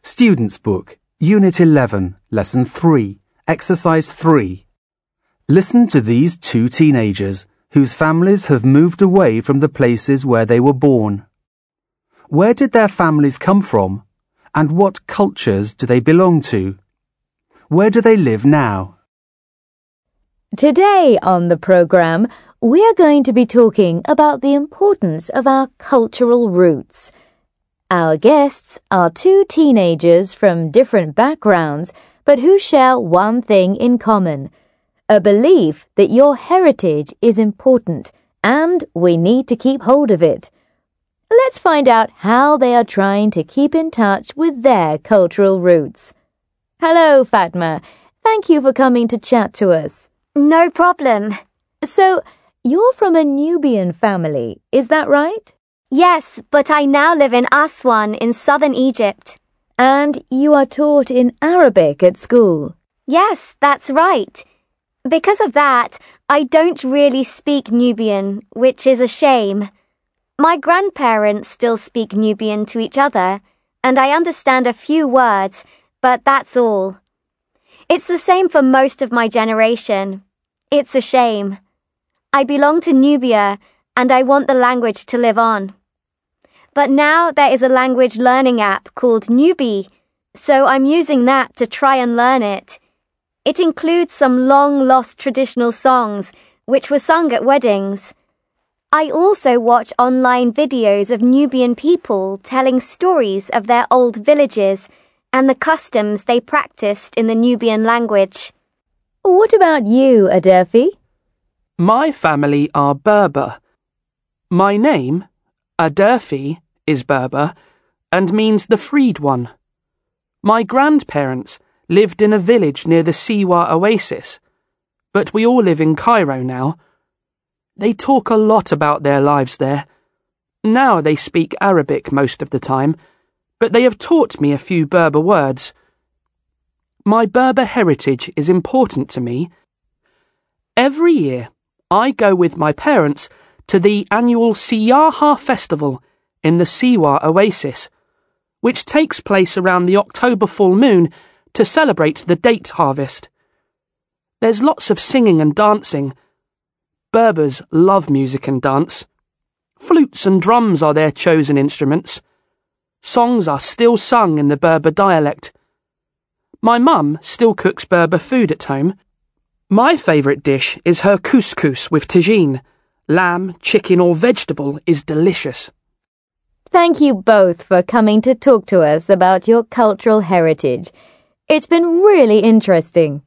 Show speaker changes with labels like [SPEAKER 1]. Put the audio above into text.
[SPEAKER 1] Students' Book, Unit 11, Lesson 3, Exercise 3. Listen to these two teenagers whose families have moved away from the places where they were born. Where did their families come from, and what cultures do they belong to? Where do they live now?
[SPEAKER 2] Today on the program, we're going to be talking about the importance of our cultural roots. Our guests are two teenagers from different backgrounds, but who share one thing in common, a belief that your heritage is important and we need to keep hold of it. Let's find out how they are trying to keep in touch with their cultural roots. Hello, Fatma. Thank you for coming to chat to us.
[SPEAKER 3] No problem.
[SPEAKER 2] So, you're from a Nubian family, is that right?
[SPEAKER 3] Yes, but I now live in Aswan in southern Egypt.
[SPEAKER 2] And you are taught in Arabic at school?
[SPEAKER 3] Yes, that's right. Because of that, I don't really speak Nubian, which is a shame. My grandparents still speak Nubian to each other, and I understand a few words, but that's all. It's the same for most of my generation. It's a shame. I belong to Nubia, and I want the language to live on. But now there is a language learning app called Nubi, so I'm using that to try and learn it. It includes some long-lost traditional songs, which were sung at weddings. I also watch online videos of Nubian people telling stories of their old villages and the customs they practiced in the Nubian language.
[SPEAKER 2] What about you, Aderfi?
[SPEAKER 4] My family are Berber. My name, Aderfi, is Berber and means the freed one. My grandparents lived in a village near the Siwa oasis, but we all live in Cairo now. They talk a lot about their lives there. Now they speak Arabic most of the time, but they have taught me a few Berber words. My Berber heritage is important to me. Every year, I go with my parents to the annual Siyaha festival in the Siwa oasis, which takes place around the October full moon to celebrate the date harvest. There's lots of singing and dancing. Berbers love music and dance. Flutes and drums are their chosen instruments. Songs are still sung in the Berber dialect. My mum still cooks Berber food at home. My favourite dish is her couscous with tagine. Lamb, chicken or vegetable is delicious.
[SPEAKER 2] Thank you both for coming to talk to us about your cultural heritage. It's been really interesting.